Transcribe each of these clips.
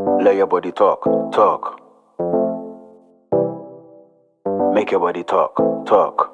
Let your body talk, talk. Make your body talk, talk.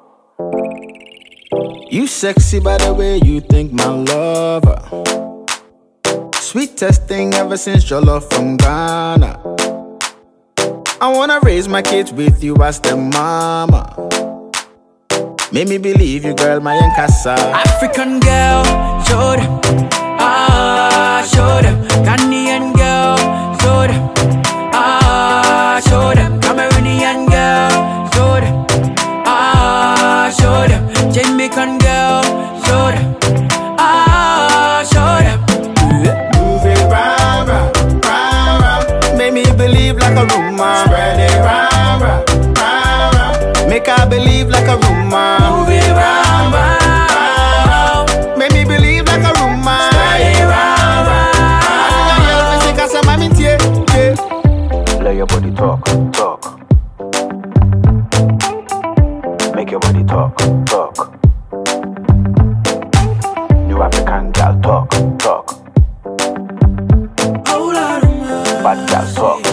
You sexy by the way you think, my lover. Sweetest thing ever since your love from Ghana. I wanna raise my kids with you as the mama. Make me believe you, girl, my Nkasa. African girl, show them. Ah, show them. Ghanaian girl, show them. Ah, show them. Cameroonian girl, show them. Ah, show them. Jamaican girl, show them. Ah, show them. Move it round, round, round, round. Make me believe like a rumor. Spread it round, round, round, round. Make I believe like a rumor. Move it round, round. Make me believe like a rumor. Spread it round, round. Let your body talk, talk. Make your body talk, talk. New African girl talk, talk. Bad girl talk.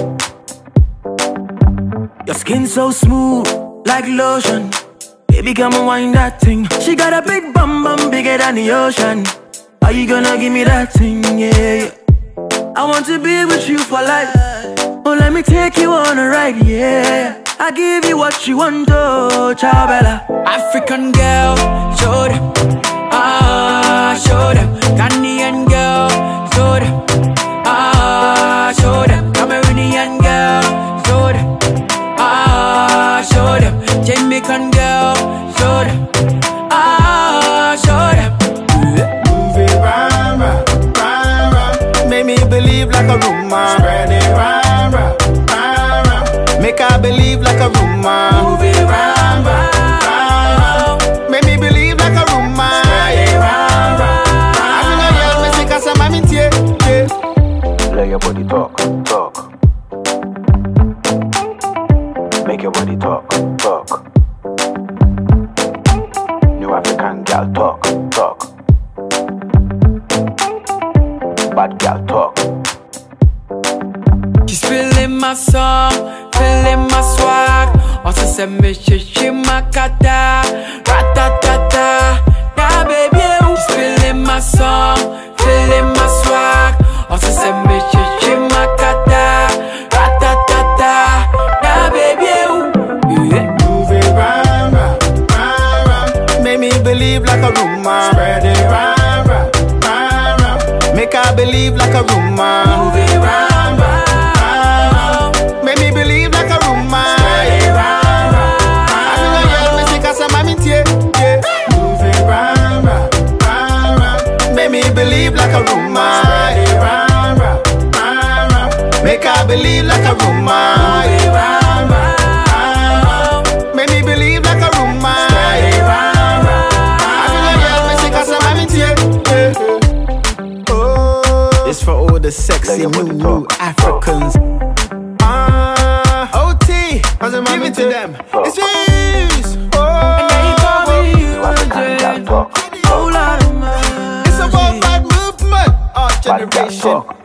Your skin so smooth, like lotion. Baby, come and wind that thing. She got a big bum bum, bigger than the ocean. Are you gonna give me that thing? Yeah. I want to be with you for life. Oh, let me take you on a ride, yeah. I give you what you want, oh, ciao bella. African girl, show them. Ah, show them. Ghanaian girl, show them. Ah, show them. Cameroonian girl, show them. Ah, show them. Jamaican girl, show them. Ah, show them. Move it round, round, round, round. Make me believe like a rumor. Spread it round, round, round, round. Make I believe like a rumor. Move it round, round, round. Make me believe like a rumor. Spread it round, round. I think I yell, me sick as a mammy tie. Let your body talk, talk. Make your body talk, talk. New African girl talk, talk. Bad girl talk. She's feeling my song, feeling my swag. Also send me shishi makata, ratatata. Yeah, baby, she's feeling my song, feeling my swag. Also send me shishi makata, ratatata. Yeah, baby, yeah. Move it round, round, round, round. Make me believe like a rumor. Spread it round, round, round, round. Make I believe like a rumor. Move it round, round. Make me believe like a rumor. Spread it round, round. I think I yell, me sick as a mammy tie. Move it round, round, round, round. Make me believe like a rumor. Spread it round, round, round, round. Make I believe like a rumor. Move it round, round. Make me believe like a rumor. Spread it round, round. I think I yell, me sick as a mammy tie. It's for all the sexy new Africans. OT, give it to them. It's yours. It's about bad movement, our generation.